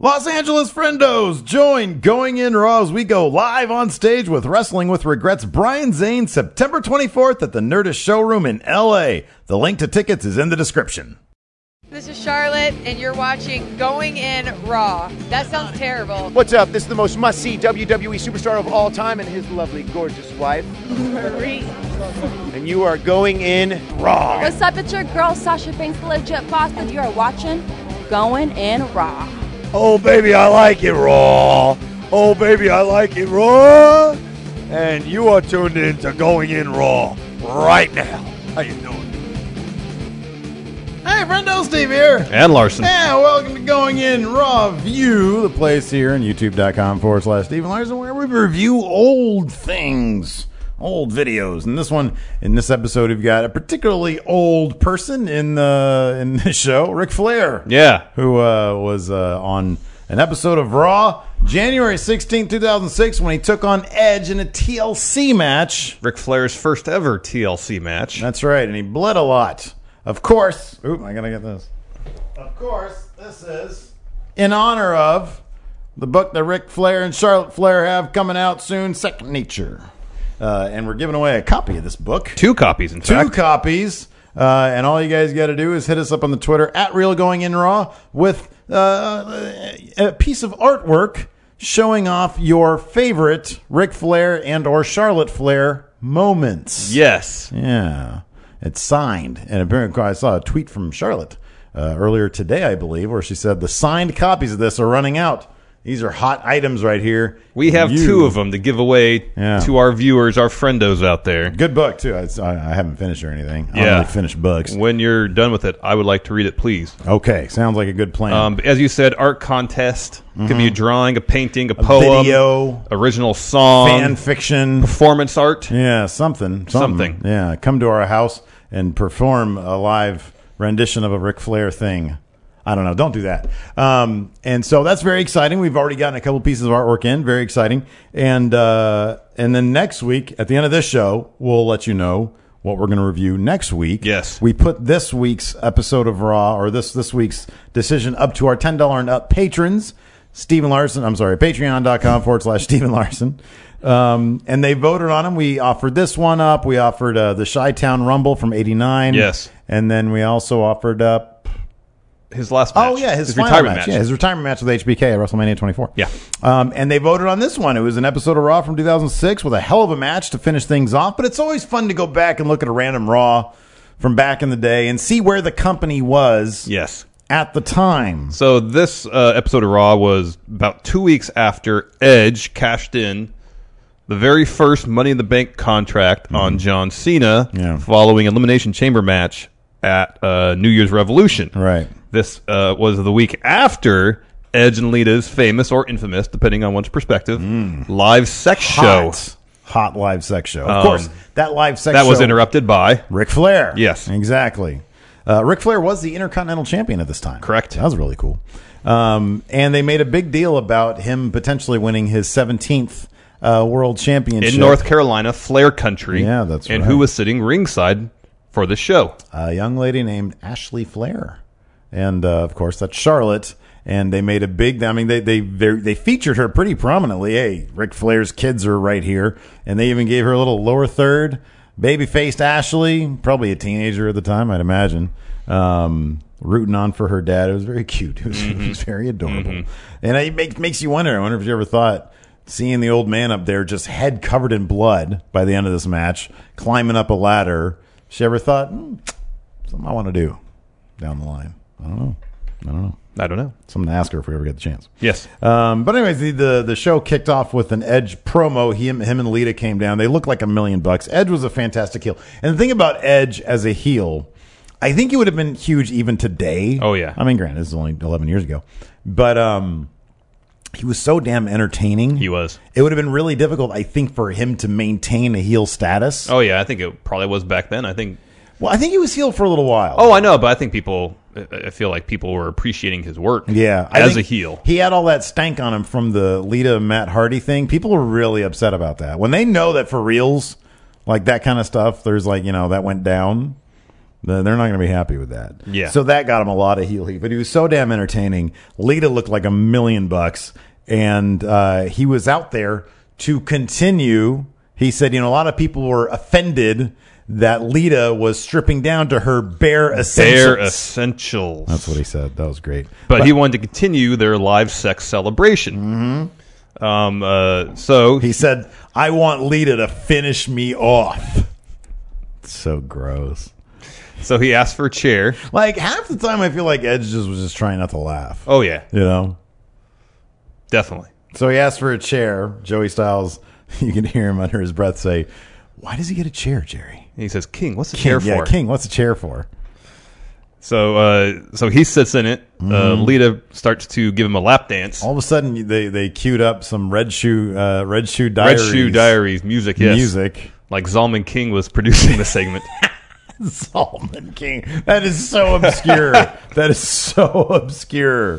Los Angeles friendos, join Going In Raw as we go live on stage with Wrestling with Regrets Brian Zane September 24th at the Nerdist Showroom in LA. The link to tickets is in the description. This is Charlotte, and you're watching Going In Raw. That sounds terrible. What's up? This is the most must-see WWE superstar of all time and his lovely, gorgeous wife, Marie. and you are going in Raw. What's up? It's your girl, Sasha Banks, the legit boss, and you are watching Going In Raw. Oh, baby, I like it raw. Oh, baby, I like it raw. And you are tuned in to Going In Raw right now. How you doing? Hey, friendo, Steve here. And Larson. Yeah, welcome to Going In Raw View, the place here on youtube.com/Steven Larson, where we review old things, old videos. And in this episode, we've got a particularly old person in the show, Ric Flair. Yeah. Who was on an episode of Raw, January 16, 2006, when he took on Edge in a TLC match. Ric Flair's first ever TLC match. That's right, and he bled a lot. Of course, I gotta get this. Of course, this is in honor of the book that Ric Flair and Charlotte Flair have coming out soon, Second Nature. And we're giving away a copy of this book. 2 copies, in fact. 2 copies. And all you guys got to do is hit us up on the Twitter at RealGoingInRaw with a piece of artwork showing off your favorite Ric Flair and or Charlotte Flair moments. Yes. Yeah. It's signed. And apparently I saw a tweet from Charlotte earlier today, I believe, where she said the signed copies of this are running out. These are hot items right here. We have 2 of them to give away to our viewers, our friendos out there. Good book, too. I haven't finished or anything. I Yeah. don't really finish books. When you're done with it, I would like to read it, please. Okay. Sounds like a good plan. As you said, art contest. Can be a drawing, a painting, a poem, video, original song, fan fiction, performance art. Yeah, something. Yeah, come to our house and perform a live rendition of a Ric Flair thing. I don't know. Don't do that. And so that's very exciting. We've already gotten a couple pieces of artwork in. Very exciting. And then next week, at the end of this show, we'll let you know what we're going to review next week. Yes. We put this week's episode of Raw, or this week's decision, up to our $10 and up patrons. Steven Larson. I'm sorry, patreon.com/Steven Larson. And they voted on him. We offered this one up. We offered the Chi-Town Rumble from '89. Yes. And then we also offered up his last match. Oh, yeah, his final retirement match. Yeah, his retirement match with HBK at WrestleMania 24. Yeah. And they voted on this one. It was an episode of Raw from 2006 with a hell of a match to finish things off. But it's always fun to go back and look at a random Raw from back in the day and see where the company was Yes. at the time. So this episode of Raw was about 2 weeks after Edge cashed in the very first Money in the Bank contract on John Cena following Elimination Chamber match at New Year's Revolution. Right. This was the week after Edge and Lita's famous or infamous, depending on one's perspective, live sex show. Hot live sex show. Of course, that live sex show. That was interrupted by Ric Flair. Yes. Exactly. Ric Flair was the Intercontinental Champion at this time. Correct. That was really cool. And they made a big deal about him potentially winning his 17th World Championship. in North Carolina, Flair country. Yeah, that's and right. who was sitting ringside for the show? A young lady named Ashley Flair. And, of course, that's Charlotte. And they made a big, I mean, they featured her pretty prominently. Hey, Ric Flair's kids are right here. And they even gave her a little lower third. Baby-faced Ashley, probably a teenager at the time, I'd imagine. Rooting on for her dad. It was very cute. It was very adorable. And it makes you wonder. I wonder if you ever thought, seeing the old man up there, just head covered in blood by the end of this match, climbing up a ladder. She ever thought, something I want to do down the line? I don't know. Something to ask her if we ever get the chance. Yes. But anyways, the show kicked off with an Edge promo. Him and Lita came down. They looked like $1 million. Edge was a fantastic heel. And the thing about Edge as a heel, I think he would have been huge even today. Oh, yeah. I mean, granted, this is only 11 years ago. But he was so damn entertaining. He was. It would have been really difficult, I think, for him to maintain a heel status. Oh, yeah. I think it probably was back then. I think he was heel for a little while. Oh, I know, but I feel like people were appreciating his work as a heel. He had all that stank on him from the Lita Matt Hardy thing. People were really upset about that. When they know that for reals, like that kind of stuff, there's like, that went down, They're not going to be happy with that. Yeah. So that got him a lot of heel heat. But he was so damn entertaining. Lita looked like $1 million, and he was out there to continue. He said, a lot of people were offended that Lita was stripping down to her bare essentials. Bare essentials. That's what he said. That was great. But he wanted to continue their live sex celebration. So he said, I want Lita to finish me off. So gross. So he asked for a chair. Like, half the time I feel like Edge was just trying not to laugh. Oh, yeah. Definitely. So he asked for a chair. Joey Styles, you can hear him under his breath say, why does he get a chair, Jerry? And he says, King, what's the chair for? Yeah, King, what's the chair for? So he sits in it. Lita starts to give him a lap dance. All of a sudden, they queued up some Red Shoe Diaries. Red Shoe Diaries music, yes. Music. Like Zalman King was producing the segment. Zalman King. That is so obscure. That is so obscure.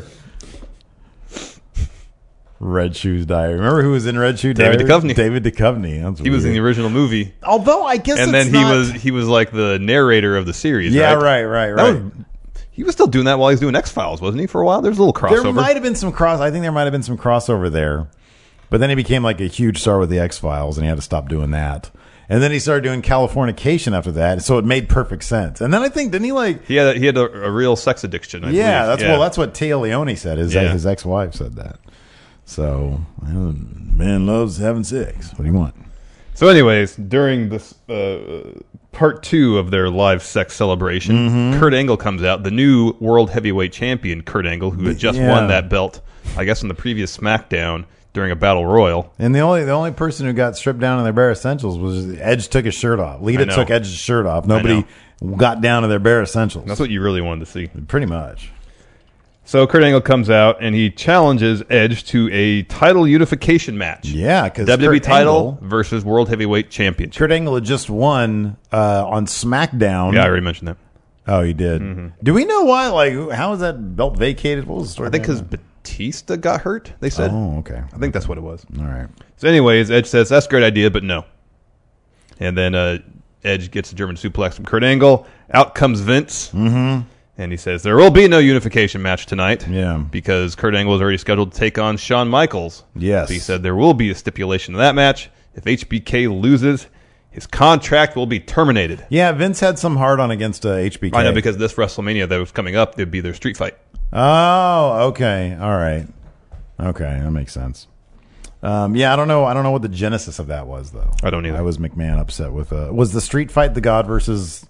Red Shoes Diary. Remember who was in Red Shoe Diary? David Duchovny. David Duchovny. He was in the original movie. Although I guess, and then he was like the narrator of the series. Yeah, right. He was still doing that while he was doing X-Files, wasn't he? For a while, there's a little crossover. There might have been some I think there might have been some crossover there, but then he became like a huge star with the X-Files, and he had to stop doing that. And then he started doing Californication after that, so it made perfect sense. And then I think, didn't he like... He had a real sex addiction, I believe. That's what Tia Leone said. His ex-wife said that. So, man loves having sex. What do you want? So anyways, during this part 2 of their live sex celebration, Kurt Angle comes out, the new World Heavyweight Champion, Kurt Angle, who had just won that belt, I guess, in the previous SmackDown during a Battle Royal. And the only person who got stripped down in their bare essentials was Edge took his shirt off. Lita took Edge's shirt off. Nobody got down to their bare essentials. That's what you really wanted to see. Pretty much. So Kurt Angle comes out and he challenges Edge to a title unification match. Yeah, because WWE title versus World Heavyweight Championship. Kurt Angle had just won on SmackDown. Yeah, I already mentioned that. Oh, you did. Do we know why? Like, how was that belt vacated? What was the story? I think because Batista got hurt, they said. Oh, okay. I think that's what it was. All right. So anyways, Edge says, that's a great idea, but no. And then Edge gets a German suplex from Kurt Angle. Out comes Vince. And he says, there will be no unification match tonight. Yeah. Because Kurt Angle is already scheduled to take on Shawn Michaels. Yes. So he said there will be a stipulation in that match. If HBK loses, his contract will be terminated. Yeah, Vince had some hard-on against HBK. I know, because this WrestleMania that was coming up, there'd be their street fight. Oh, okay. All right. Okay, that makes sense. Yeah, I don't know what the genesis of that was, though. I don't either. I was McMahon upset with... was the street fight the God versus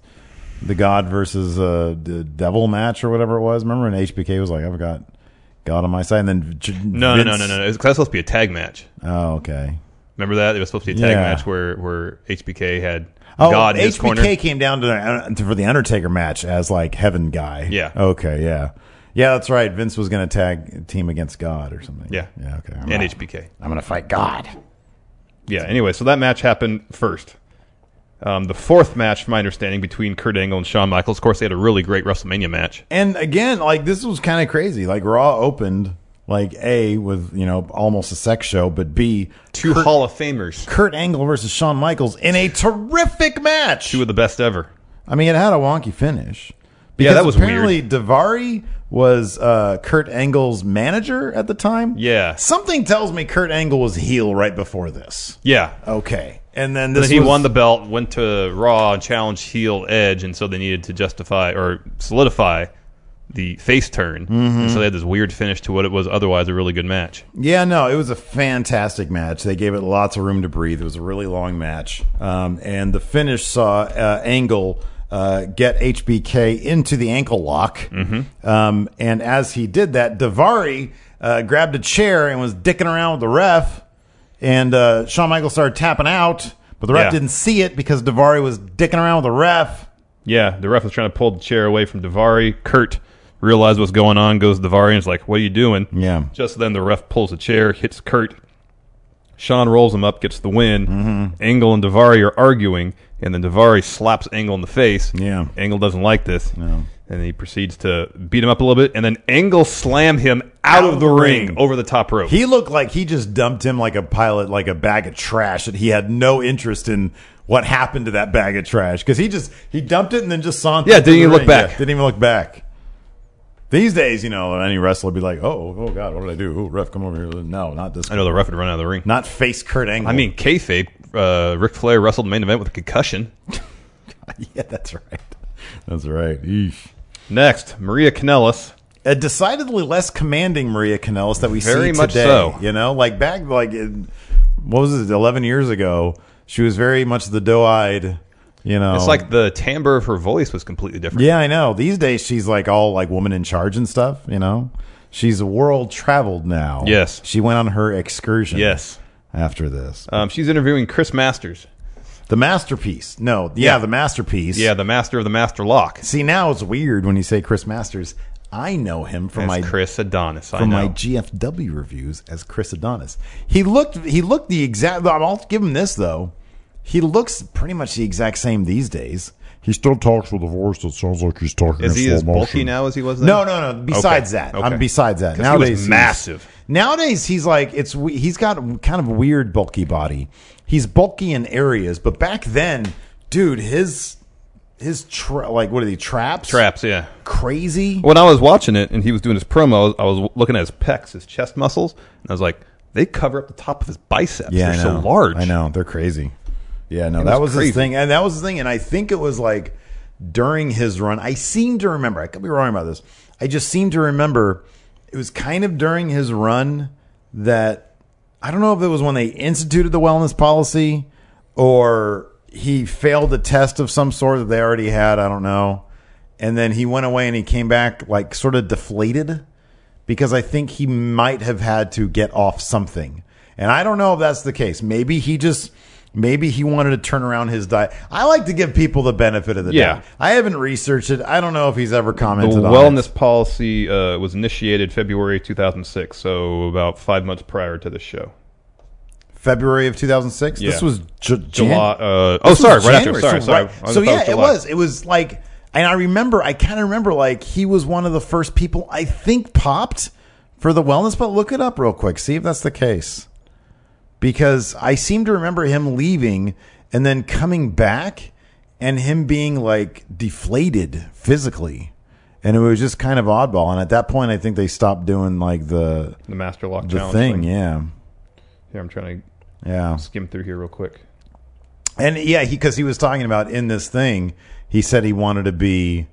the Devil match or whatever it was? Remember when HBK was like, I've got God on my side? And then No. It was supposed to be a tag match. Oh, okay. Remember that? It was supposed to be a tag match where HBK had God in his corner. HBK came down for the Undertaker match as like heaven guy. Yeah. Okay, yeah. Yeah, that's right. Vince was going to tag team against God or something. Yeah. Yeah, okay. HBK. I'm going to fight God. Yeah, anyway, so that match happened first. The fourth match, from my understanding, between Kurt Angle and Shawn Michaels. Of course, they had a really great WrestleMania match. And again, like, this was kind of crazy. Like, Raw opened, like, A, with, almost a sex show, but B, two Hall of Famers. Kurt Angle versus Shawn Michaels in a terrific match. Two of the best ever. I mean, it had a wonky finish. Because that was apparently weird. Daivari was Kurt Angle's manager at the time. Yeah. Something tells me Kurt Angle was heel right before this. Yeah. Okay. And then he won the belt, went to Raw, and challenged heel Edge, and so they needed to justify or solidify the face turn. And so they had this weird finish to what it was otherwise a really good match. Yeah, no, it was a fantastic match. They gave it lots of room to breathe. It was a really long match. And the finish saw Angle get HBK into the ankle lock. And as he did that, Daivari grabbed a chair and was dicking around with the ref. And Shawn Michaels started tapping out, but the ref didn't see it because Daivari was dicking around with the ref. Yeah, the ref was trying to pull the chair away from Daivari. Kurt realized what's going on, goes to Daivari, and is like, what are you doing? Yeah. Just then the ref pulls the chair, hits Kurt. Shawn rolls him up, gets the win. Angle and Daivari are arguing, and then Daivari slaps Angle in the face. Yeah. Angle doesn't like this. No. And he proceeds to beat him up a little bit and then angle slam him out of the ring over the top rope. He looked like he just dumped him like a pilot, like a bag of trash, that he had no interest in what happened to that bag of trash. Because he dumped it and then just sauntered. Yeah, didn't even look back. Yeah, didn't even look back. These days, any wrestler would be like, oh God, what did I do? Oh, ref, come over here. No, not this. I know the ref would run out of the ring. Not face Kurt Angle. I mean, kayfabe, Ric Flair wrestled the main event with a concussion. Yeah, that's right. That's right. Eesh. Next, Maria Kanellis. A decidedly less commanding Maria Kanellis that we Very see much today. so. Like back, what was it, 11 years ago, she was very much the doe-eyed, It's like the timbre of her voice was completely different. Yeah, I know. These days, she's like all like woman in charge and stuff, She's world traveled now. Yes. She went on her excursion. Yes. After this. She's interviewing Chris Masters. The Masterpiece. No, yeah, the Masterpiece. Yeah, the master of the Master Lock. See, now it's weird when you say Chris Masters. I know him from my Chris Adonis. My GFW reviews as Chris Adonis. He looked the exact. I'll give him this though. He looks pretty much the exact same these days. He still talks with a voice that sounds like he's talking. Is he in as slow bulky motion. now as he was then? No. Besides that, besides that, nowadays he was massive. Nowadays he's like he's got kind of weird bulky body. He's bulky in areas, but back then, dude, his what are they, traps? Traps, yeah. Crazy. When I was watching it and he was doing his promo, I was looking at his pecs, his chest muscles, and I was like, they cover up the top of his biceps. Yeah, they're so large. I know, they're crazy. Yeah, no, that was his thing, and that was the thing, and I think it was like during his run. I seem to remember. I could be wrong about this. I just seem to remember it was kind of during his run that. I don't know if it was when they instituted the wellness policy or he failed a test of some sort that they already had. I don't know. And then he went away and he came back like sort of deflated because I think he might have had to get off something. And I don't know if that's the case. Maybe he wanted to turn around his diet. I like to give people the benefit of the doubt. I haven't researched it. I don't know if he's ever commented on it. The wellness policy was initiated February 2006, so about 5 months prior to the show. February of 2006? Yeah. This was July. Right after. Sorry. It was. It was like, and I kind of remember like he was one of the first people I think popped for the wellness, but look it up real quick. See if that's the case. Because I seem to remember him leaving and then coming back and him being like deflated physically. And it was just kind of oddball. And at that point, I think they stopped doing like the Master Lock the challenge thing. Yeah. Here, I'm trying to skim through here real quick. And yeah, because he was talking about in this thing, he said he wanted to be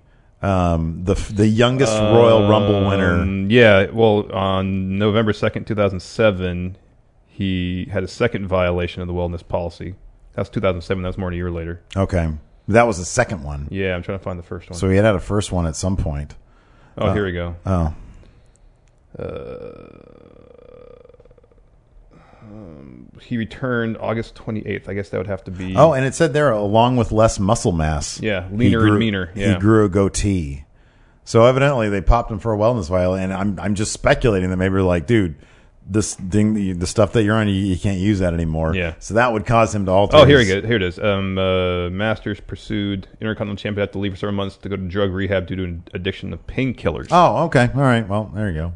the youngest Royal Rumble winner. Yeah. Well, on November 2nd, 2007, he had a second violation of the wellness policy. That was 2007. That was more than a year later. Okay. That was the second one. Yeah, I'm trying to find the first one. So he had a first one at some point. Oh, here we go. Oh. He returned August 28th. I guess that would have to be... Oh, and it said there, along with less muscle mass. Yeah, leaner and meaner. Yeah. He grew a goatee. So evidently they popped him for a wellness violation. And I'm just speculating that maybe they're like, dude, this thing, the stuff that you're on, you can't use that anymore. Yeah. So that would cause him to alter. Oh, here we go. Here it is. Masters pursued Intercontinental Champion had to leave for several months to go to drug rehab due to an addiction to painkillers. Oh, okay. All right. Well, there you go.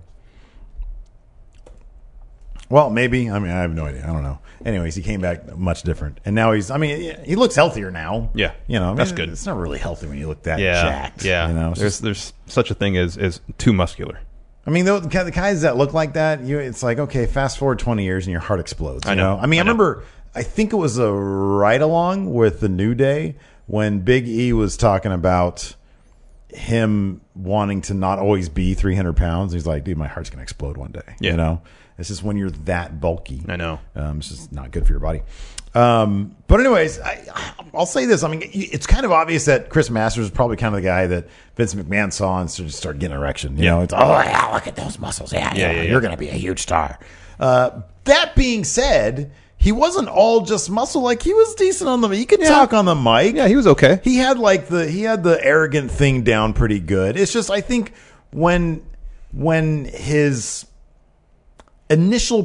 Well, maybe. I mean, I have no idea. I don't know. Anyways, he came back much different, and now he looks healthier now. Yeah, that's good. It's not really healthy when you look that jacked. Yeah, there's such a thing as too muscular. I mean, the guys that look like that, it's like, okay, fast forward 20 years and your heart explodes. I know. I mean, I remember, I think it was a ride along with the New Day when Big E was talking about him wanting to not always be 300 pounds. He's like, dude, my heart's going to explode one day. Yeah. It's just when you're that bulky. I know. It's just not good for your body. But anyways, I'll say this. I mean, it's kind of obvious that Chris Masters is probably kind of the guy that Vince McMahon saw and started getting an erection. You know, it's, oh, yeah, look at those muscles. Yeah. You're going to be a huge star. That being said, he wasn't all just muscle. Like, he was decent on he could talk on the mic. Yeah, he was okay. He had the arrogant thing down pretty good. It's just, I think when his initial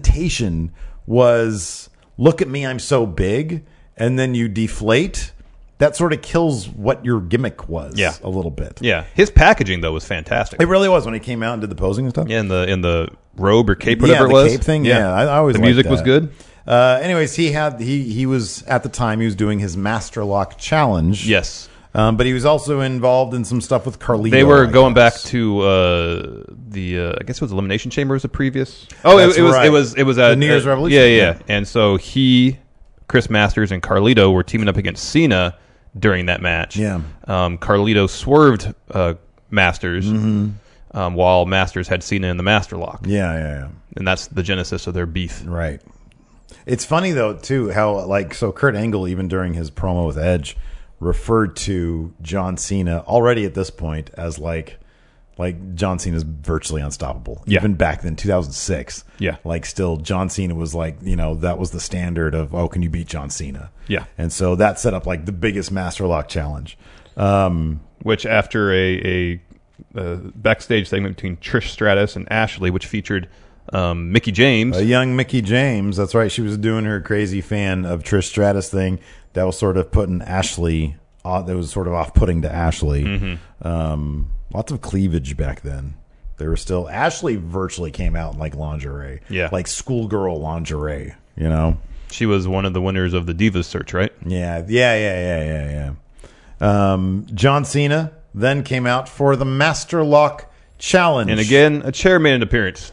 presentation was, look at me, I'm so big, and then you deflate, that sort of kills what your gimmick was a little bit. Yeah. His packaging, though, was fantastic. It really was when he came out and did the posing and stuff. Yeah, in the robe or cape, whatever it was. The cape thing. Yeah, I always the liked music that. was good. Anyways, he was at the time he was doing his Master Lock Challenge. Yes. But he was also involved in some stuff with Carlito. They were going back to I guess it was Elimination Chamber was the previous. Oh, it was at the New Year's Revolution. Yeah. And so Chris Masters and Carlito were teaming up against Cena during that match. Yeah. Carlito swerved Masters while Masters had Cena in the Master Lock. Yeah. And that's the genesis of their beef. Right. It's funny though too how Kurt Angle even during his promo with Edge referred to John Cena already at this point as like John Cena's virtually unstoppable. Yeah. Even back then, 2006. Yeah. Still John Cena was that was the standard of, can you beat John Cena? Yeah. And so that set up the biggest Master Lock challenge. Which after a backstage segment between Trish Stratus and Ashley, which featured Mickie James. A young Mickie James. That's right. She was doing her crazy fan of Trish Stratus thing. That was sort of putting Ashley. That was sort of off-putting to Ashley. Lots of cleavage back then. There were still Ashley virtually came out in lingerie. Yeah, schoolgirl lingerie. She was one of the winners of the Divas search, right? Yeah. John Cena then came out for the Master Lock Challenge, and again a chair made an appearance.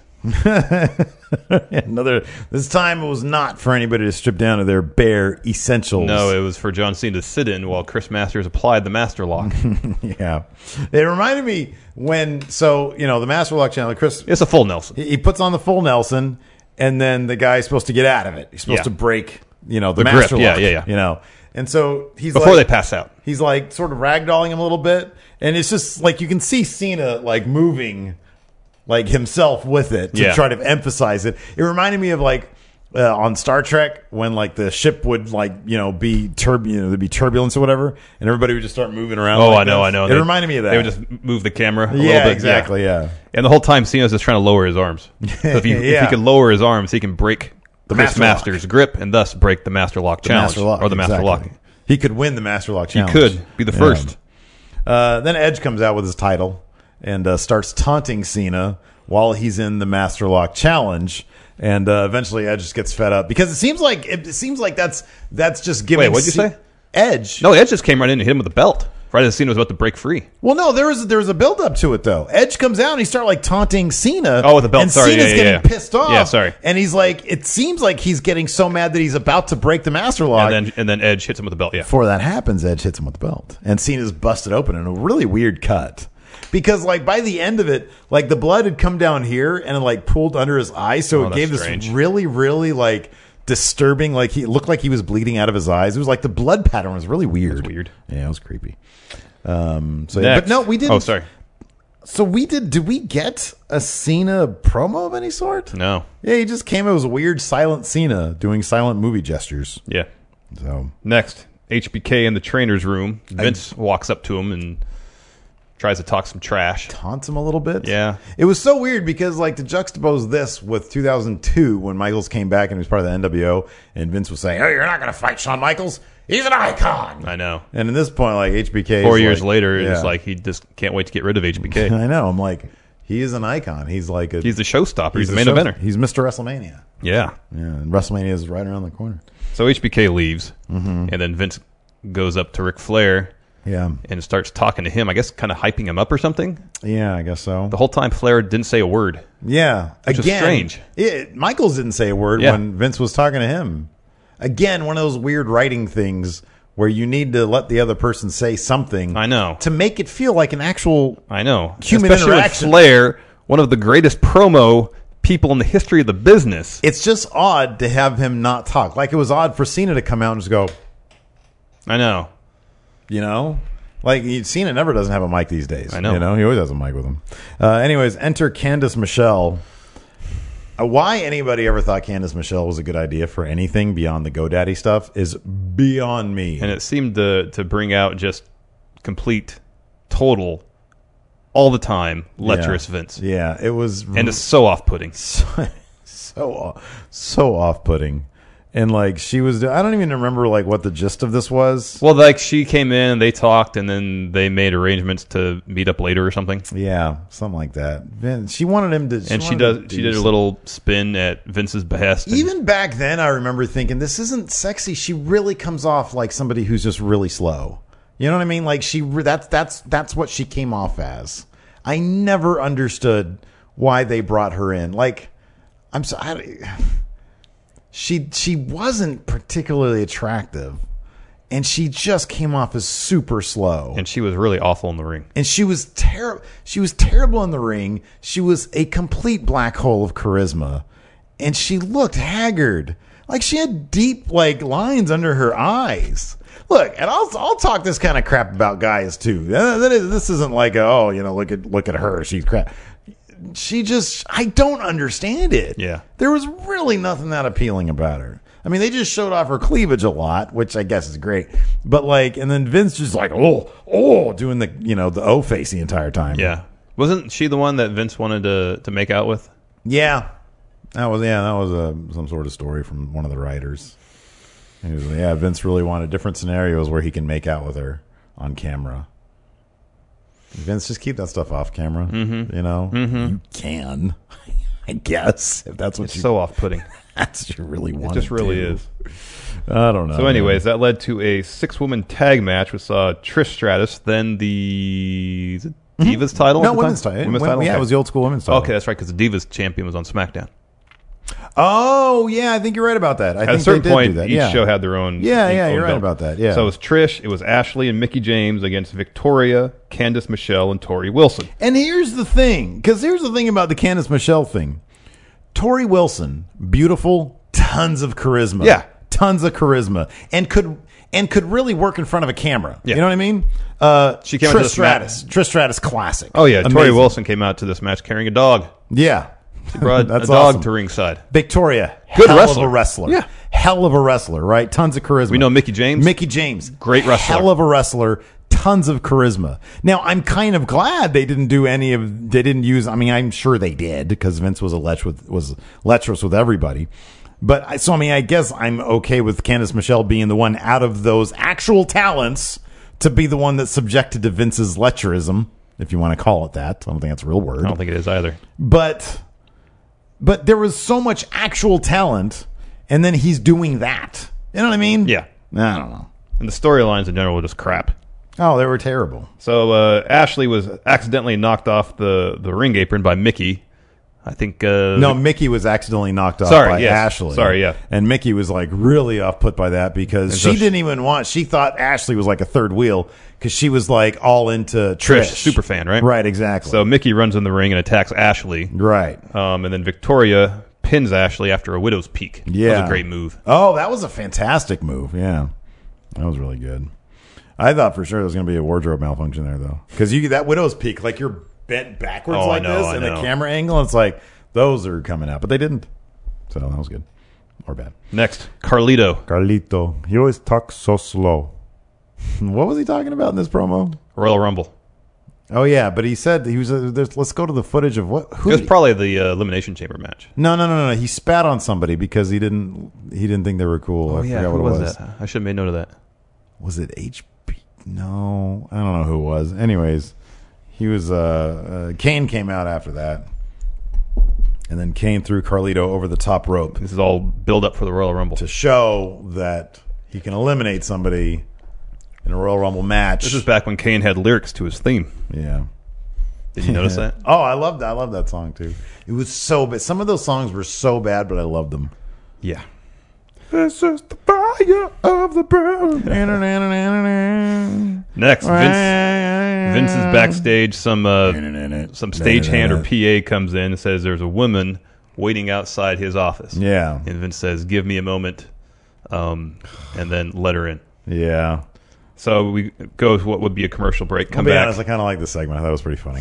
This time it was not for anybody to strip down to their bare essentials. No, it was for John Cena to sit in while Chris Masters applied the Master Lock. Yeah. It reminded me when the Master Lock Challenge, Chris, it's a full Nelson. He puts on the full Nelson, and then the guy's supposed to get out of it. He's supposed to break the Master grip. Lock. Yeah. And so he's before they pass out, he's sort of ragdolling him a little bit, and it's just you can see Cena moving himself with it to try to emphasize it. It reminded me of on Star Trek when the ship would be there'd be turbulence or whatever, and everybody would just start moving around. I know. It reminded me of that. They would just move the camera a little bit. Exactly. Yeah. And the whole time Cena's just trying to lower his arms. So if he can lower his arms, he can break Chris Masters' grip and thus break the Master Lock Challenge or the Master Lock. He could win the Master Lock Challenge. He could be the first. Then Edge comes out with his title and starts taunting Cena while he's in the Master Lock Challenge, and eventually Edge just gets fed up because it seems like that's just giving. Wait, what'd you say? Edge? No, Edge just came right in and hit him with the belt right as Cena was about to break free. Well, no, there was a build up to it though. Edge comes out and he starts taunting Cena. Oh, with the belt. And Sorry, Cena's getting pissed off. Yeah, sorry. And he's it seems like he's getting so mad that he's about to break the Master Lock. And then Edge hits him with the belt. Yeah. Before that happens, Edge hits him with the belt, and Cena's busted open in a really weird cut. Because by the end of it, the blood had come down here and it pooled under his eyes, so it gave this really, really disturbing. He looked like he was bleeding out of his eyes. It was the blood pattern was really weird. It was weird. Yeah, it was creepy. But no, we didn't. Oh, sorry. So we did. Did we get a Cena promo of any sort? No. Yeah, he just came. It was a weird silent Cena doing silent movie gestures. Yeah. So next, HBK in the trainer's room. Vince walks up to him and tries to talk some trash. Taunts him a little bit. Yeah. It was so weird because to juxtapose this with 2002 when Michaels came back and he was part of the NWO and Vince was saying, "Oh, you're not going to fight Shawn Michaels. He's an icon." I know. And at this point, HBK 4 years later, it's he just can't wait to get rid of HBK. I know. I'm he is an icon. He's he's the showstopper. He's the main eventer. He's Mr. WrestleMania. Yeah. Yeah. And WrestleMania is right around the corner. So HBK leaves, and then Vince goes up to Ric Flair. Yeah. And starts talking to him, I guess kind of hyping him up or something. Yeah, I guess so. The whole time Flair didn't say a word. Yeah. Which was strange. Michaels didn't say a word when Vince was talking to him. Again, one of those weird writing things where you need to let the other person say something. I know. To make it feel like an actual human Especially interaction. With Flair, one of the greatest promo people in the history of the business. It's just odd to have him not talk. It was odd for Cena to come out and just go, I know. Cena never doesn't have a mic these days. I know. He always has a mic with him. Anyways, enter Candice Michelle. Why anybody ever thought Candice Michelle was a good idea for anything beyond the GoDaddy stuff is beyond me. And it seemed to bring out just complete, total, all the time, lecherous Vince. Yeah, it was. And it's so off-putting. So off-putting. And like she was, I don't even remember like what the gist of this was. Well, like she came in and they talked and then they made arrangements to meet up later or something. Yeah, something like that. She wanted him to, she did a little spin at Vince's behest. Even back then, I remember thinking, this isn't sexy. She really comes off like somebody who's just really slow. You know what I mean? Like that's what she came off as. I never understood why they brought her in. Like, I'm sorry. She wasn't particularly attractive, and she just came off as super slow. And she was really awful in the ring. And she was terrible. She was terrible in the ring. She was a complete black hole of charisma, and she looked haggard. Like she had deep like lines under her eyes. Look, and I'll talk this kind of crap about guys too. This isn't like look at her. She's crap. I don't understand it. Yeah. There was really nothing that appealing about her. I mean, they just showed off her cleavage a lot, which I guess is great. But like, and then Vince just like, doing the, the O face the entire time. Yeah. Wasn't she the one that Vince wanted to make out with? Yeah. That was some sort of story from one of the writers. He was like, Vince really wanted different scenarios where he can make out with her on camera. Vince, just keep that stuff off camera. Mm-hmm. You can, I guess, if that's what it's so off-putting. That's what you really want. It just really is. I don't know. So, anyways, that led to a 6-woman tag match with Trish Stratus, then the Divas title. No, women's title. Women's title. Yeah, okay. It was the old school women's title. Okay, that's right, because the Divas champion was on SmackDown. Oh, yeah, I think you're right about that. At a certain point, each show had their own. Yeah, you're right about that. Yeah. So it was Trish, it was Ashley and Mickie James against Victoria, Candice Michelle, and Tori Wilson. And here's the thing about the Candice Michelle thing. Tori Wilson, beautiful, tons of charisma. Yeah. Tons of charisma. And could really work in front of a camera. Yeah. You know what I mean? She came out to this Trish Stratus classic. Oh, yeah. Amazing. Tori Wilson came out to this match carrying a dog. Yeah. She brought That's a dog awesome. to ringside. Victoria, Good hell wrestler. of a wrestler. Yeah. Hell of a wrestler, right? Tons of charisma. We know Mickie James. Mickie James. Great wrestler. Hell of a wrestler. Tons of charisma. Now, I'm kind of glad they didn't use, I'm sure they did, because Vince was lecherous with everybody. But I guess I'm okay with Candice Michelle being the one out of those actual talents to be the one that's subjected to Vince's lecherism, if you want to call it that. I don't think that's a real word. I don't think it is either. But there was so much actual talent, and then he's doing that. You know what I mean? Yeah. I don't know. And the storylines in general were just crap. Oh, they were terrible. So Ashley was accidentally knocked off the ring apron by Mickie. I think... no, Mickie was accidentally knocked off by Ashley. Sorry, yeah. And Mickie was like really off put by that because she thought Ashley was like a third wheel because she was like all into Trish. Super fan, right? Right, exactly. So Mickie runs in the ring and attacks Ashley. Right. And then Victoria pins Ashley after a widow's peak. Yeah. That was a great move. Oh, that was a fantastic move. Yeah. That was really good. I thought for sure there was going to be a wardrobe malfunction there, though. Because that widow's peak, like you're bent backwards I the camera angle, it's like those are coming out. But they didn't. So that was good. Or bad. Next, Carlito. He always talks so slow. What was he talking about in this promo? Royal Rumble. Oh, yeah, but he said he was. Let's go to the footage of what. Who it was probably the Elimination Chamber match. No. He spat on somebody because he didn't think they were cool. Oh, I forgot what it was. That? I should have made note of that. Was it HP? No, I don't know who it was. Anyways, he was. Kane came out after that, and then Kane threw Carlito over the top rope. This is all build up for the Royal Rumble to show that he can eliminate somebody in a Royal Rumble match. This is back when Kane had lyrics to his theme. Yeah. Did you notice that? Oh, I love that song too. It was so bad. Some of those songs were so bad, but I loved them. Yeah. This is the fire of the burn. Next, Vince is backstage. Some stagehand or PA comes in and says there's a woman waiting outside his office. Yeah. And Vince says, "Give me a moment," and then let her in. Yeah. So we go to what would be a commercial break. Come I'll be back. honest, I kind of like this segment. I thought it was pretty funny.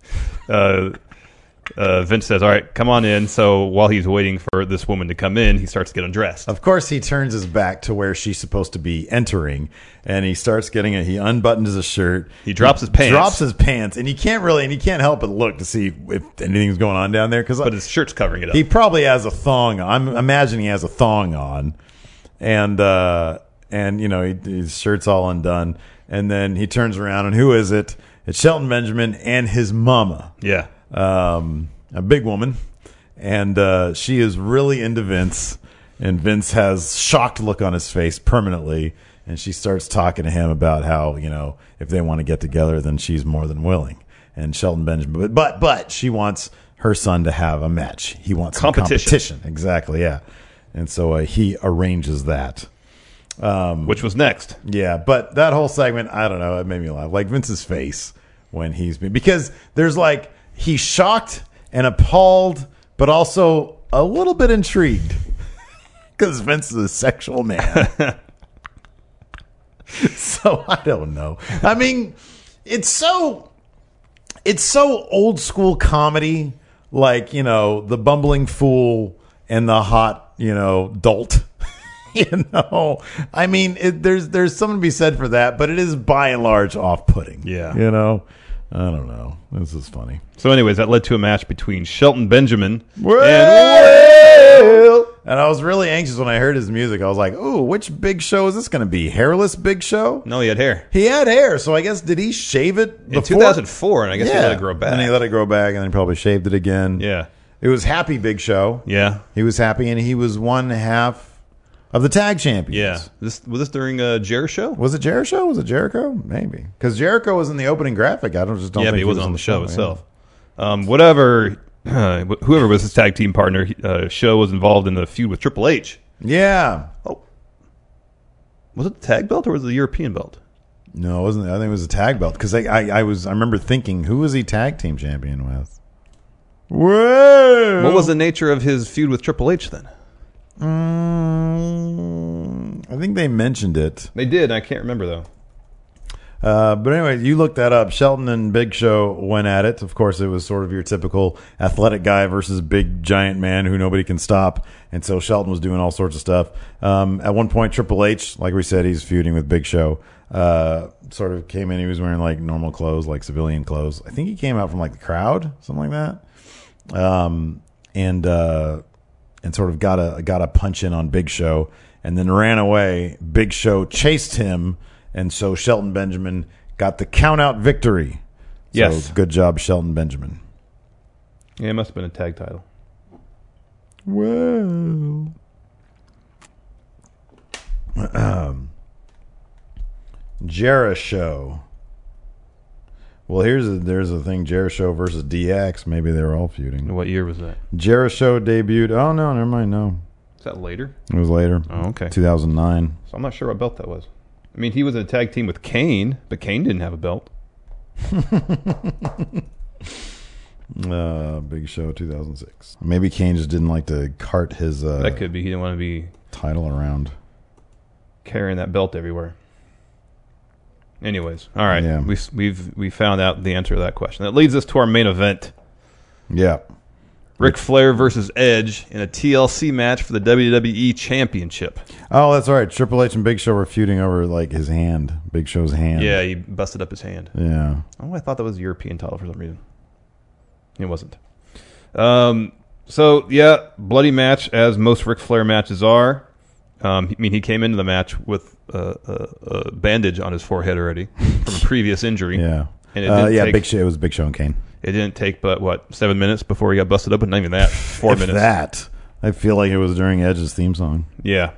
Vince says, "All right, come on in." So while he's waiting for this woman to come in, he starts getting dressed. Of course, he turns his back to where she's supposed to be entering, and he starts getting it. He unbuttons his shirt. He drops his pants. And he can't help but look to see if anything's going on down there. But his shirt's covering it up. He probably has a thong. I'm imagining he has a thong on. and you know his shirt's all undone, and then he turns around, and who is it? It's Shelton Benjamin and his mama. Yeah, a big woman, and she is really into Vince, and Vince has shocked look on his face permanently, and she starts talking to him about how, you know, if they want to get together, then she's more than willing. And Shelton Benjamin, but she wants her son to have a match. He wants some competition. Exactly, yeah. And so he arranges that. Which was next. Yeah, but that whole segment, I don't know, it made me laugh. Like Vince's face when because there's like, he's shocked and appalled, but also a little bit intrigued because Vince is a sexual man. So I don't know. I mean, it's so old school comedy, like, you know, the bumbling fool and the hot, you know, dolt. You know, I mean, there's something to be said for that, but it is by and large off-putting. Yeah, you know, I don't know. This is funny. So, anyways, that led to a match between Shelton Benjamin and I was really anxious when I heard his music. I was like, "Ooh, which Big Show is this going to be? Hairless Big Show?" No, he had hair. He had hair, so I guess did he shave it before? In 2004, and I guess he let it grow back. And he let it grow back, and then probably shaved it again. Yeah, it was happy Big Show. Yeah, he was happy, and he was 1/2 of the tag champions. Yeah. Was this during Jericho? Was it Jericho? Was it Jericho? Maybe. Because Jericho was in the opening graphic. I don't think he wasn't on the show itself. Whoever was his tag team partner, Show was involved in the feud with Triple H. Yeah. Oh. Was it the tag belt or was it the European belt? No, it wasn't. I think it was a tag belt. Because I remember thinking, who was he tag team champion with? Whoa! What was the nature of his feud with Triple H then? I think they mentioned it. They did. I can't remember though. But anyway, you looked that up. Shelton and Big Show went at it. Of course, it was sort of your typical athletic guy versus big giant man who nobody can stop. And so Shelton was doing all sorts of stuff. At one point, Triple H, like we said, he's feuding with Big Show. Sort of came in. He was wearing like normal clothes, like civilian clothes. I think he came out from like the crowd, something like that. And sort of got a punch in on Big Show, and then ran away. Big Show chased him, and so Shelton Benjamin got the count-out victory. Yes. So good job, Shelton Benjamin. Yeah, it must have been a tag title. Well. Jericho. Well, there's a thing, Jericho versus DX. Maybe they were all feuding. What year was that? Jericho debuted. Oh, no, never mind, no. Is that later? It was later. Oh, okay. 2009. So I'm not sure what belt that was. I mean, he was in a tag team with Kane, but Kane didn't have a belt. Big Show 2006. Maybe Kane just didn't like to cart his that could be. He didn't want to be title around. Carrying that belt everywhere. Anyways, all right. Yeah. We found out the answer to that question. That leads us to our main event. Yeah. Ric Flair versus Edge in a TLC match for the WWE Championship. Oh, that's right. Triple H and Big Show were feuding over like his hand, Big Show's hand. Yeah, he busted up his hand. Yeah. Oh, I thought that was a European title for some reason. It wasn't. So yeah, bloody match as most Ric Flair matches are. I mean, he came into the match with a bandage on his forehead already from a previous injury. Yeah. And it didn't take, Big Show. It was Big Show and Kane. It didn't take but 7 minutes before he got busted up, but not even that. 4 minutes. That. I feel like it was during Edge's theme song. Yeah.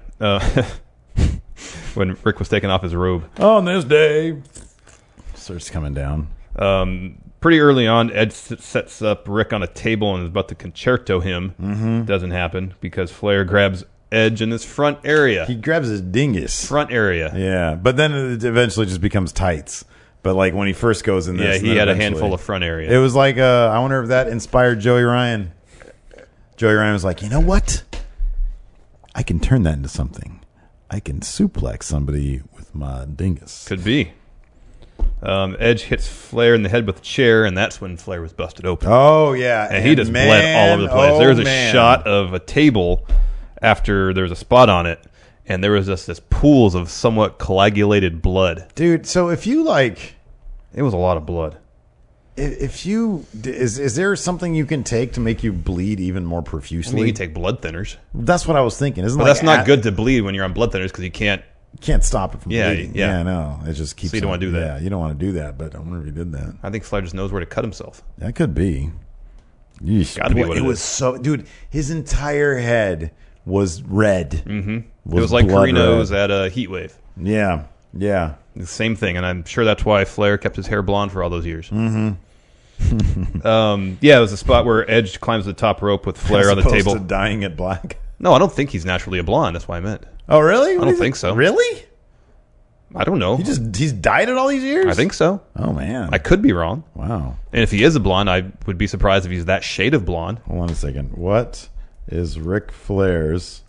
When Rick was taking off his robe. On this day. Starts coming down. Pretty early on, Edge sets up Rick on a table and is about to concerto him. Mm-hmm. Doesn't happen because Flair grabs Edge in his front area. He grabs his dingus. Front area. Yeah, but then it eventually just becomes tights. But like when he first goes in this, he had a handful of front area. It was like I wonder if that inspired Joey Ryan. Joey Ryan was like, you know what? I can turn that into something. I can suplex somebody with my dingus. Could be. Edge hits Flair in the head with a chair, and that's when Flair was busted open. Oh yeah, and he just bled all over the place. There's a shot of a table after there was a spot on it, and there was just this pools of somewhat coagulated blood. Dude, so if you like... It was a lot of blood. if you is there something you can take to make you bleed even more I profusely? mean, you can take blood thinners. That's what I was thinking. Isn't But like that's not good to bleed when you're on blood thinners because you can't. Can't stop it from Yeah, bleeding. yeah. No, it just keeps. So you don't wanna do that. Yeah, you don't want to do that. But I wonder if he did that. I think Flair just knows where to cut himself. That could be. Yeesh. Gotta be Boy, what it it was is. so, dude. His entire head was red. Mm-hmm. It was like blood Carino's red. at a Heat Wave. Yeah, yeah. The same thing, and I'm sure that's why Flair kept his hair blonde for all those years. Mm-hmm. Yeah, it was a spot where Edge climbs the top rope with Flair As on the opposed table. to dyeing it black. No, I don't think he's naturally a blonde. That's what I meant. Oh, really? I don't think so. Really? I don't know. He's dyed it all these years. I think so. Oh man, I could be wrong. wow. And if he is a blonde, I would be surprised if he's that shade of blonde. Hold on a second. What is Ric Flair's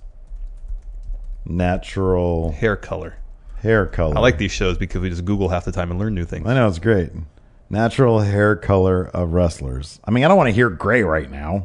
natural Hair color. hair color? I like these shows because we just Google half the time and learn new things. I know, it's great. Natural hair color of wrestlers. I mean, I don't want to hear gray right now.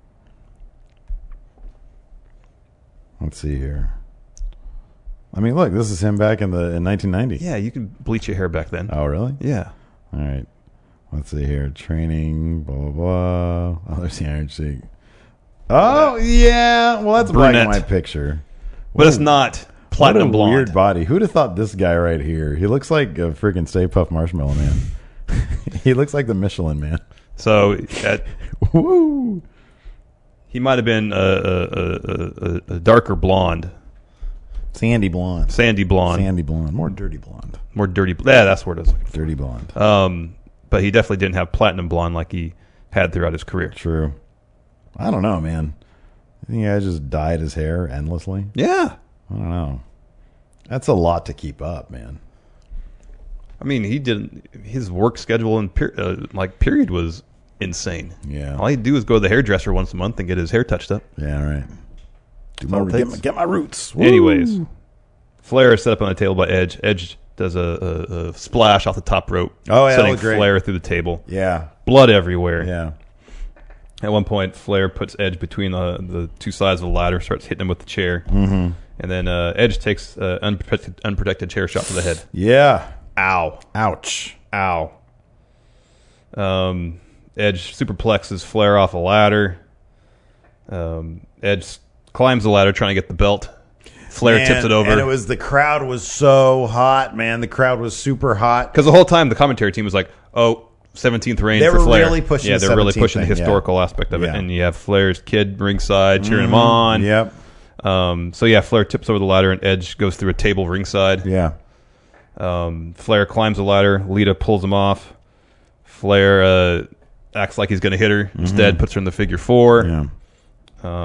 Let's see here. I mean, look, this is him back in 1990. Yeah, you could bleach your hair back then. Oh, really? Yeah. All right. Let's see here. Training, blah, blah, blah. Oh, there's the Iron Sheik. Oh, yeah. Well, that's a black and Brunette. white picture. But it's not platinum What a blonde. weird body. Who'd have thought this guy right here? He looks like a freaking Stay Puft Marshmallow Man. He looks like the Michelin Man. So Woo! he might have been a darker blonde, Sandy blonde. sandy blonde, Sandy blonde. More dirty blonde. more dirty. Yeah, that's what it is. Dirty blonde. But he definitely didn't have platinum blonde like he had throughout his career. True. I don't know, man. You think I just dyed his hair endlessly? Yeah. I don't know. That's a lot to keep up, man. I mean, he didn't. His work schedule and period was insane. Yeah. All he'd do is go to the hairdresser once a month and get his hair touched up. Yeah, right. all it takes. Get my roots. Woo! Anyways, Flair is set up on the table by Edge. Edge does a splash off the top rope, Oh, yeah, that sending looked great. Flair through the table. Yeah. Blood everywhere. Yeah. At one point, Flair puts Edge between the two sides of the ladder, starts hitting him with the chair, and then Edge takes unprotected chair shot to the head. Yeah. Ow! Ouch. Ow! Edge superplexes Flair off a ladder. Edge climbs the ladder trying to get the belt. Flair Man, tips it over. And the crowd was so hot, man. The crowd was super hot. Because the whole time the commentary team was like, "Oh, 17th reign They for were Flair." really pushing Yeah, the they're really 17th pushing the thing, historical yeah. aspect of it, Yeah. and you have Flair's kid ringside cheering him on. Yep. So yeah, Flair tips over the ladder, and Edge goes through a table ringside. Yeah. Flair climbs the ladder. Lita pulls him off. Flair acts like he's going to hit her. Instead, puts her in the figure four. Yeah.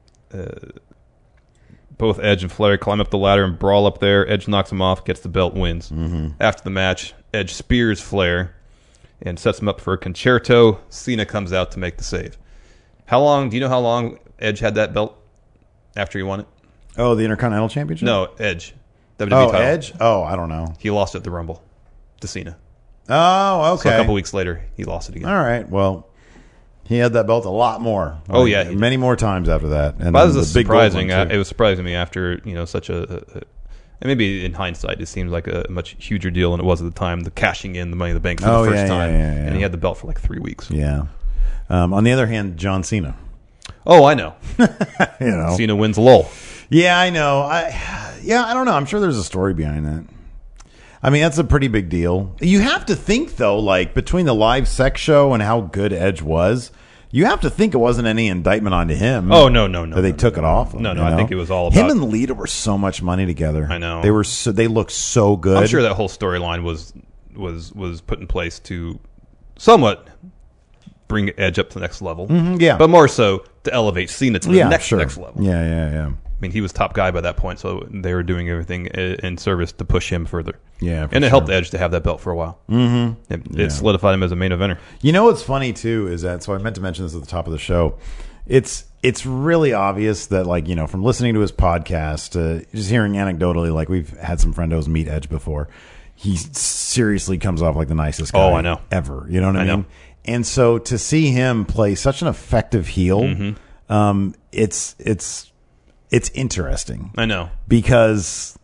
Both Edge and Flair climb up the ladder and brawl up there. Edge knocks him off, gets the belt, wins. After the match, Edge spears Flair and sets him up for a concerto. Cena comes out to make the save. Do you know how long Edge had that belt after he won it? Oh, the Intercontinental Championship? No, Edge. WWE Oh, title. Edge? Oh, I don't know. He lost it at the Rumble to Cena. Oh, okay. So a couple weeks later, he lost it again. All right. Well, he had that belt a lot more. Oh, yeah, he did. many more times after that. And But then it was the big gold surprising. one, too. It was surprising to me after such a and maybe in hindsight it seems like a much huger deal than it was at the time. The cashing in the Money in the Bank for the first time, yeah. and he had the belt for like 3 weeks. Yeah. On the other hand, John Cena. Oh, I know. You know. Cena wins lull. Yeah, I know. I don't know. I'm sure there's a story behind that. I mean, that's a pretty big deal. You have to think, though, like, between the live sex show and how good Edge was, you have to think it wasn't any indictment onto him. Oh, no. That they took it off. No, you I know? think it was all him about... and Lita were so much money together. I know. They looked so good. I'm sure that whole storyline was put in place to somewhat bring Edge up to the next level. yeah. But more so to elevate Cena to the next level. Yeah. I mean, he was top guy by that point, so they were doing everything in service to push him further. Yeah, and it helped Edge to have that belt for a while. Mm-hmm. It solidified him as a main eventer. You know what's funny too is that, so I meant to mention this at the top of the show. It's really obvious that, like, from listening to his podcast, just hearing anecdotally, like, we've had some friendos meet Edge before. He seriously comes off like the nicest guy I know. ever. You know what I mean? know. And so to see him play such an effective heel, it's interesting. I know. Because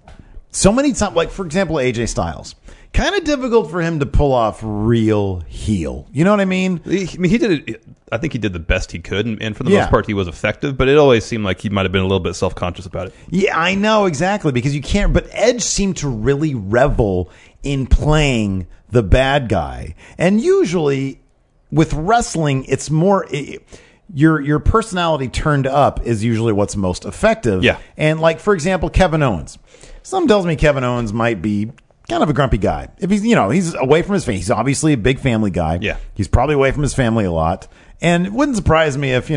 so many times, like for example, AJ Styles, kind of difficult for him to pull off real heel. You know what I mean? He did it. I think he did the best he could, and for the Yeah. most part, he was effective. But it always seemed like he might have been a little bit self-conscious about it. Yeah, I know exactly because you can't. But Edge seemed to really revel in playing the bad guy, and usually with wrestling, it's more. Your personality turned up is usually what's most effective. Yeah. And like, for example, Kevin Owens. Something tells me Kevin Owens might be kind of a grumpy guy. If he's, he's away from his family. He's obviously a big family guy. Yeah. He's probably away from his family a lot. And it wouldn't surprise me if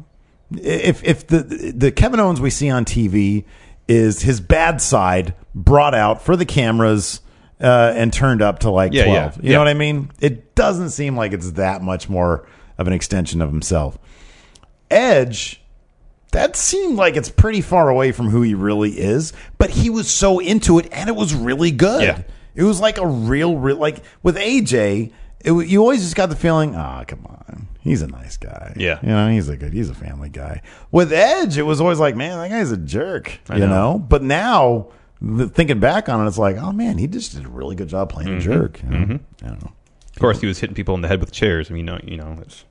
the Kevin Owens we see on TV is his bad side brought out for the cameras and turned up to like 12. Yeah. You know what I mean? It doesn't seem like it's that much more of an extension of himself. Edge, that seemed like it's pretty far away from who he really is, but he was so into it, and it was really good. Yeah. It was like a real like with AJ, you always just got the feeling, come on, he's a nice guy. Yeah. He's a family guy. With Edge, it was always like, man, that guy's a jerk. I know. But now, thinking back on it, it's like, oh man, he just did a really good job playing a jerk. I don't know. Of course, he was hitting people in the head with chairs. I mean, it's,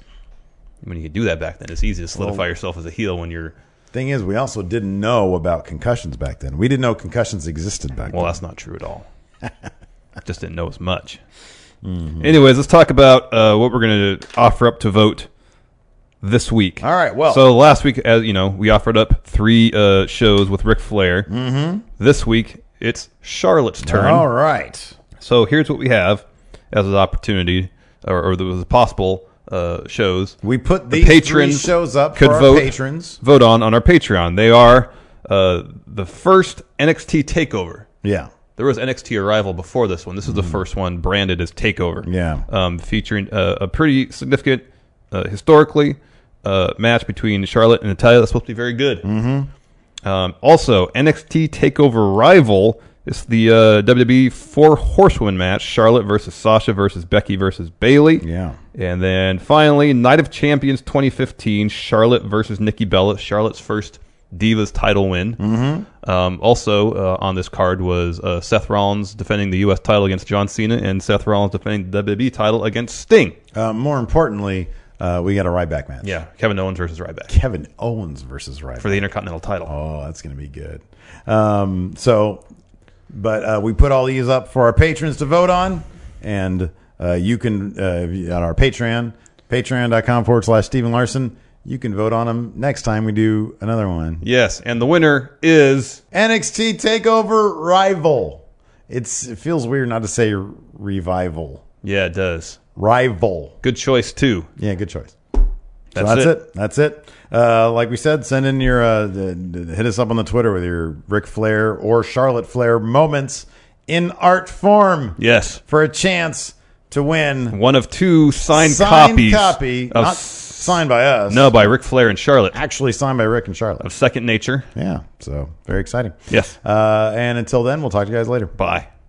when you could do that back then, it's easy to solidify yourself as a heel when you're. Thing is, we also didn't know about concussions back then. We didn't know concussions existed back then. Well, that's not true at all. Just didn't know as much. Anyways, let's talk about what we're going to offer up to vote this week. All right. Well, so last week, as you know, we offered up 3 shows with Ric Flair. Mm-hmm. This week, it's Charlotte's turn. All right. So here's what we have as an opportunity, or the possible shows. We put The these patrons 3 shows up could for our vote, patrons. Vote on our Patreon. They are the first NXT TakeOver. Yeah. There was NXT Arrival before this one. This is the first one branded as TakeOver. Yeah. Featuring a pretty significant, historically, match between Charlotte and Natalya. That's supposed to be very good. Mm-hmm. Also, NXT TakeOver Rival is the WWE 4 Horsewomen match. Charlotte versus Sasha versus Becky versus Bayley. Yeah. And then finally, Night of Champions 2015, Charlotte versus Nikki Bella. Charlotte's first Divas title win. Mm-hmm. Also on this card was Seth Rollins defending the U.S. title against John Cena and Seth Rollins defending the WWE title against Sting. More importantly, we got a Ryback match. Yeah, Kevin Owens versus Ryback. Kevin Owens versus Ryback. For the Intercontinental title. Oh, that's going to be good. But we put all these up for our patrons to vote on, and you can, on our Patreon, patreon.com/Stephen Larson, you can vote on them next time we do another one. Yes, and the winner is NXT TakeOver Rival. It feels weird not to say revival. Yeah, it does. Rival. Good choice, too. Yeah, good choice. That's it. That's it. Like we said, send in your hit us up on the Twitter with your Ric Flair or Charlotte Flair moments in art form. Yes. For a chance to win one of 2 signed copy, of, not signed by us. No, by Ric Flair and Charlotte. Actually signed by Rick and Charlotte. Of Second Nature. Yeah, so very exciting. Yes. And until then, we'll talk to you guys later. Bye.